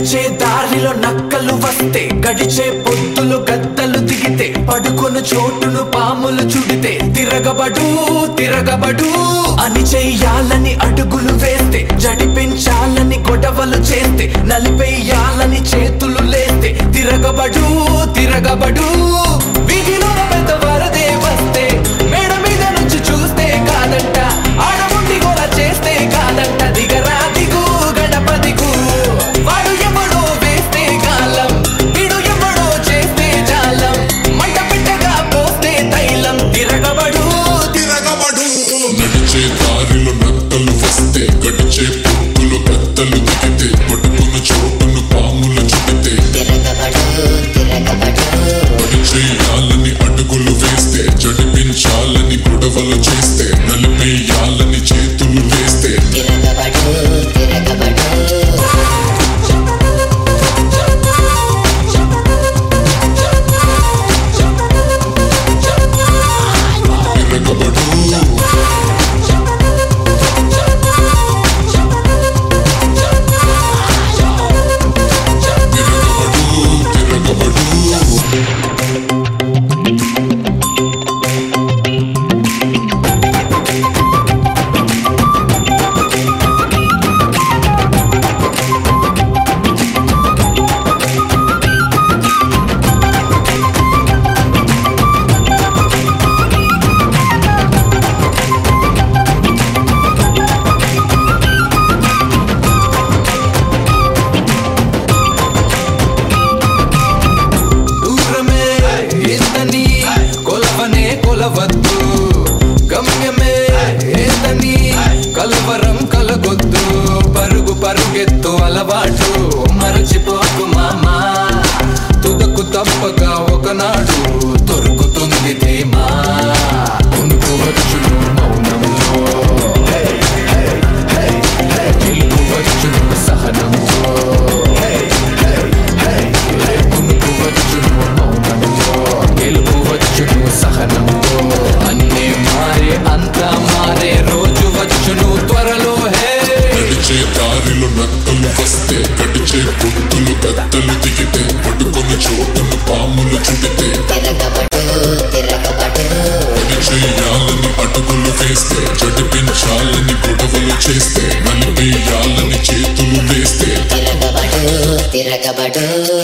నడిచే దారిలో నక్కలు వస్తే, గడిచే పొత్తులు గద్దలు దిగితే, పడుకొను చోటును పాములు చుడితే, తిరగబడు తిరగబడు అని చెయ్యాలని అడుగులు వేస్తే, జడిపించాలని గొడవలు చేస్తే, నలిపేయాలని చేతులు లేస్తే, తిరగబడు తిరగబడు. వీధిలో పెద్ద వరదే వస్తే, మేడ మీద నుంచి చూస్తే కాదంట, ఆడముండి గోల చేస్తే కాదంట, దిగరా దిగు గణపతికు. వాడు ఎవడో వేస్తే గాలం, వీడు ఎవడో చేస్తే జాలం, మంట పెట్టగా పోస్తే తైలం, తిరగబడు తిరగబడు. నడిచే దారిలో నక్కలు వస్తే, గడిచే పొత్తులు గద్దలు దిగితే, పట్టుకున్న చోటును పాములు చుడితే, చేయాలని అడుగులు వేస్తే, జడిపించాలని గొడవలు చేస్తే, నలిపేయాలని చేతులు వేస్తే, కొలవద్దు గమ్యమే ఏదని కలవరం కలగొద్దు, పరుగు పరుగెత్తు అలవాటు మరచిపోకు మామా, తుదకు తప్పగా ఒకనాడు దొరుకుతుంది ధీమా. కొనుకోవచ్చును మౌనంలో, గెలుపువచ్చును సహనంతో, కొనుకోవచ్చును మౌనంలో, గెలుపువచ్చును సహనంతో, అన్నీ మారే అంతా మారే రోజు వచ్చును త్వరలో. హే నడిచే దారిలో నక్కలు వస్తే, గడిచే పొత్తులు గద్దలు దిగితే, పట్టుకున్న చోటును పాములు చుడితే, చేయాలని అడుగులు వేస్తే, జడిపించాలని గొడవలు చేస్తే, నలిపేయాలని చేతులు వేస్తే, తిరగబడు